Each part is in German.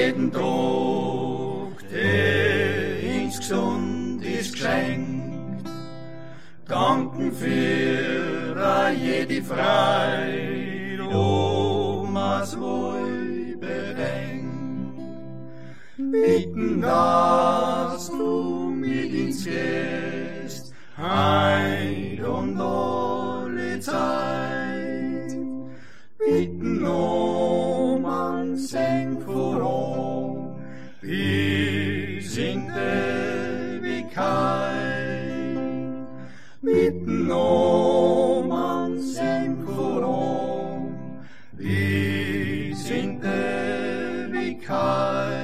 jeden Tag, der uns gesund ist geschenkt. Danken für jede Freude, Omas wohl bedenkt. Bitten, dass du mit uns gehst, heut und alle Zeit. Bitten um Seng voran, bis in Ewigkeit. Bitten um Seng voran, bis in Ewigkeit.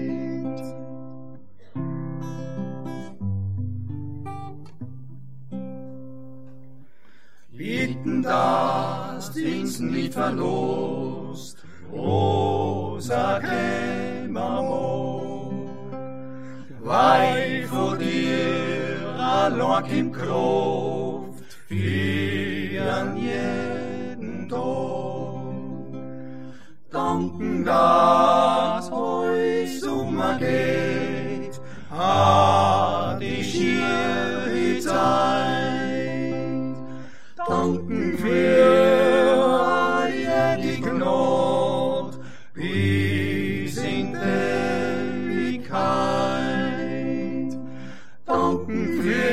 Bitten, dass dins nicht verlost, rosa Kämmermo, weil vor dir allein im Kraft für an jeden Tag. Danken, dass euch Sommer geht, die schiere Zeit. Danken für die Gnade, bis in Ewigkeit. Danken für